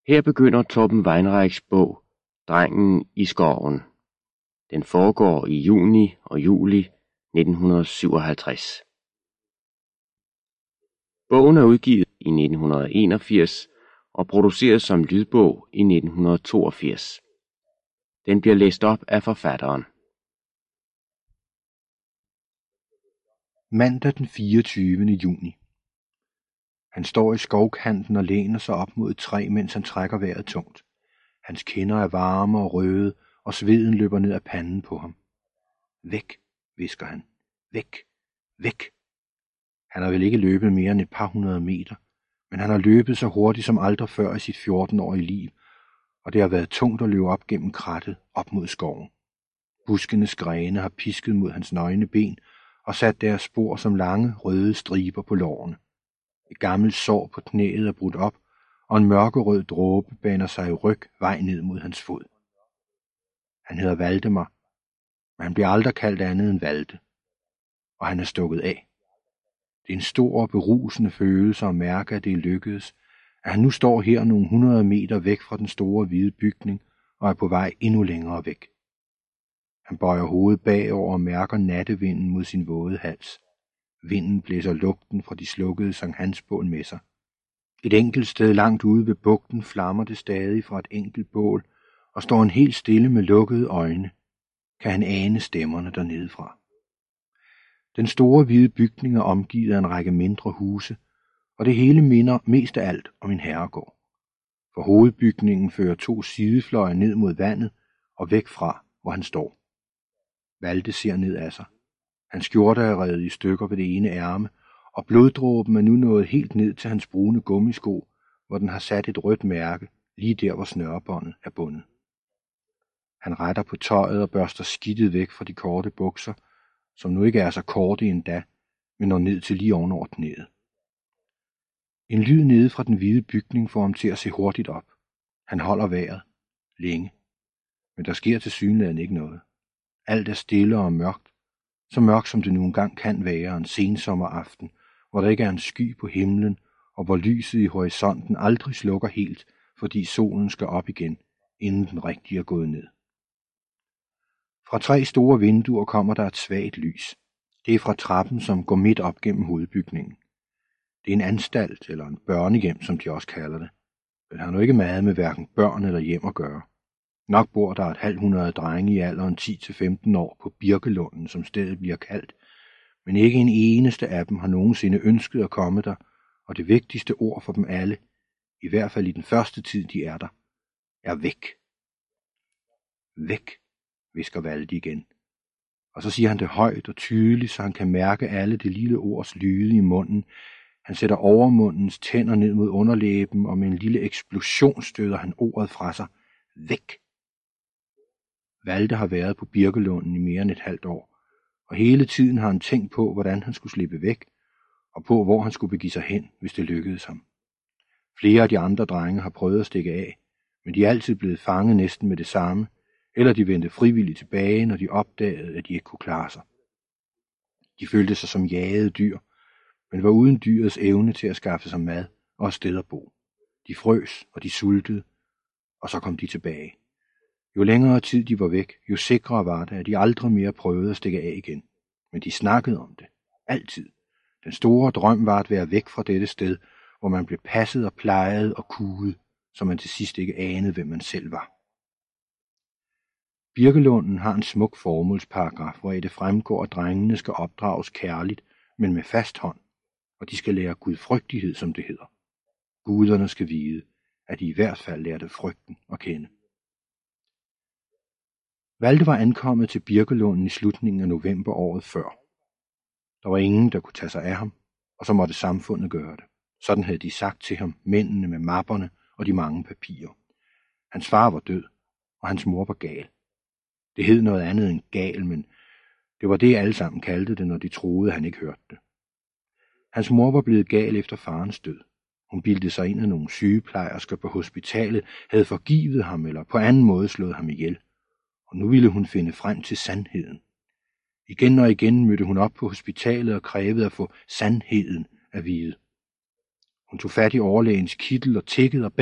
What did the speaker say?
Her begynder Torben Weinreichs bog Drengen i skoven. Den foregår i juni og juli 1957. Bogen er udgivet i 1981 og produceret som lydbog i 1982. Den bliver læst op af forfatteren. Mandag den 24. juni. Han står i skovkanten og læner sig op mod et træ, mens han trækker vejret tungt. Hans kinder er varme og røde, og sveden løber ned ad panden på ham. Væk, hvisker han. Væk, væk. Han har vel ikke løbet mere end et par hundrede meter, men han har løbet så hurtigt som aldrig før i sit 14-årige liv, og det har været tungt at løbe op gennem krattet, op mod skoven. Buskenes grene har pisket mod hans nøgne ben og sat deres spor som lange, røde striber på lårene. Et gammelt sår på knæet er brudt op, og en mørkerød dråbe baner sig i ryg vej ned mod hans fod. Han hedder Valdemar, men han bliver aldrig kaldt andet end Valde, og han er stukket af. Det er en stor og berusende følelse at mærke, at det er lykkedes, at han nu står her nogle 100 meter væk fra den store hvide bygning og er på vej endnu længere væk. Han bøjer hovedet bagover og mærker nattevinden mod sin våde hals. Vinden blæser lugten fra de slukkede Sankt Hans-bål med sig. Et enkelt sted langt ude ved bugten flammer det stadig fra et enkelt bål, og står han helt stille med lukkede øjne, kan han ane stemmerne dernede fra. Den store hvide bygning er omgivet af en række mindre huse, og det hele minder mest af alt om en herregård. For hovedbygningen fører 2 sidefløje ned mod vandet og væk fra, hvor han står. Valde ser ned af sig. Hans skjorte er revet i stykker ved det ene ærme, og bloddråben er nu nået helt ned til hans brune gummisko, hvor den har sat et rødt mærke, lige der hvor snørebåndet er bundet. Han retter på tøjet og børster skidtet væk fra de korte bukser, som nu ikke er så korte endda, men når ned til lige ovenover knæet. En lyd nede fra den hvide bygning får ham til at se hurtigt op. Han holder vejret. Længe. Men der sker tilsyneladende ikke noget. Alt er stille og mørkt. Så mørkt som det nu engang kan være en sensommeraften, hvor der ikke er en sky på himlen, og hvor lyset i horisonten aldrig slukker helt, fordi solen skal op igen, inden den rigtig er gået ned. Fra 3 store vinduer kommer der et svagt lys. Det er fra trappen, som går midt op gennem hovedbygningen. Det er en anstalt, eller en børnehjem, som de også kalder det. Den har nu ikke meget med hverken børn eller hjem at gøre. Nok bor der 500 drenge i alderen 10-15 år på Birkelunden, som stedet bliver kaldt, men ikke en eneste af dem har nogensinde ønsket at komme der, og det vigtigste ord for dem alle, i hvert fald i den første tid de er der, er væk. Væk, hvisker Valde igen. Og så siger han det højt og tydeligt, så han kan mærke alle det lille ords lyde i munden. Han sætter overmundens tænder ned mod underlæben, og med en lille eksplosion støder han ordet fra sig. Væk! Valde har været på Birkelunden i mere end et halvt år, og hele tiden har han tænkt på, hvordan han skulle slippe væk, og på, hvor han skulle begive sig hen, hvis det lykkedes ham. Flere af de andre drenge har prøvet at stikke af, men de er altid blevet fanget næsten med det samme, eller de vendte frivilligt tilbage, når de opdagede, at de ikke kunne klare sig. De følte sig som jagede dyr, men var uden dyrets evne til at skaffe sig mad og et sted at bo. De frøs, og de sultede, og så kom de tilbage. Jo længere tid de var væk, jo sikrere var det, at de aldrig mere prøvede at stikke af igen. Men de snakkede om det. Altid. Den store drøm var at være væk fra dette sted, hvor man blev passet og plejet og kuget, så man til sidst ikke anede, hvem man selv var. Birkelunden har en smuk formålsparagraf, hvor det fremgår, at drengene skal opdrages kærligt, men med fast hånd, og de skal lære gudfrygtighed, som det hedder. Guderne skal vide, at de i hvert fald lærte frygten at kende. Valde var ankommet til Birkelunden i slutningen af november året før. Der var ingen, der kunne tage sig af ham, og så måtte samfundet gøre det. Sådan havde de sagt til ham, mændene med mapperne og de mange papirer. Hans far var død, og hans mor var gal. Det hed noget andet end gal, men det var det alle sammen kaldte det, når de troede, han ikke hørte det. Hans mor var blevet gal efter farens død. Hun bildte sig ind, at nogle sygeplejersker på hospitalet havde forgivet ham eller på anden måde slået ham ihjel. Og nu ville hun finde frem til sandheden. Igen og igen mødte hun op på hospitalet og krævede at få sandheden at vide. Hun tog fat i overlægens kittel og tikkede og bad